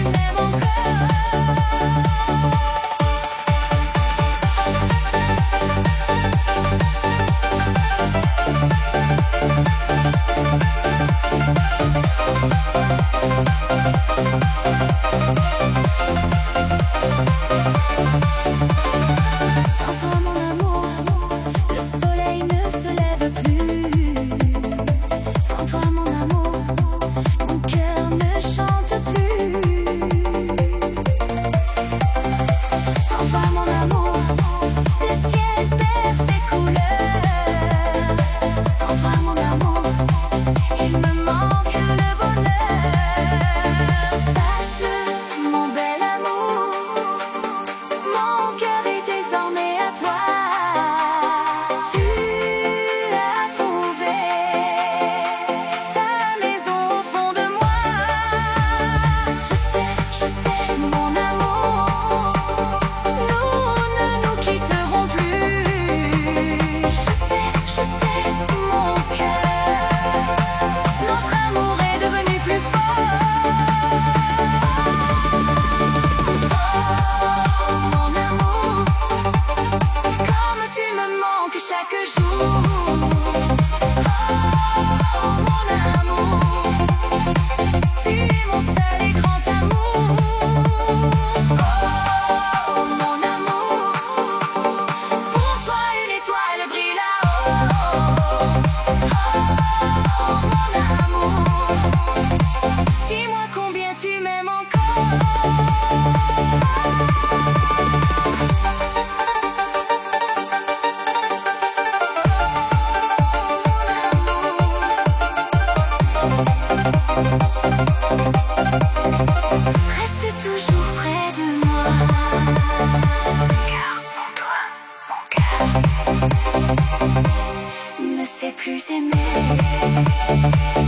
m'aimes encore. Sans toi mon amour, le soleil ne se lève plus. Sans toi mon amour, mon cœur ne chante plus. Sans toi mon amour, le ciel perd ses couleurs. Sans toi mon amour, il me manque le bonheur. Sache-le mon bel amour, mon cœur est désormais à toi. Tu as trouvé ta maison au fond de moi. Je sais, mon amour, nous ne nous quitterons plus. Je sais, mon cœur, notre amour est devenu plus fort. Oh, mon amour, comme tu me manques chaque jour. Oh, mon amour, tu es mon seul et grand amour. Oh, mon amour, pour toi une étoile brille là-haut. Oh, mon amour, dis-moi combien tu m'aimes encore. Reste toujours près de moi, car sans toi, mon cœur ne sait plus aimer.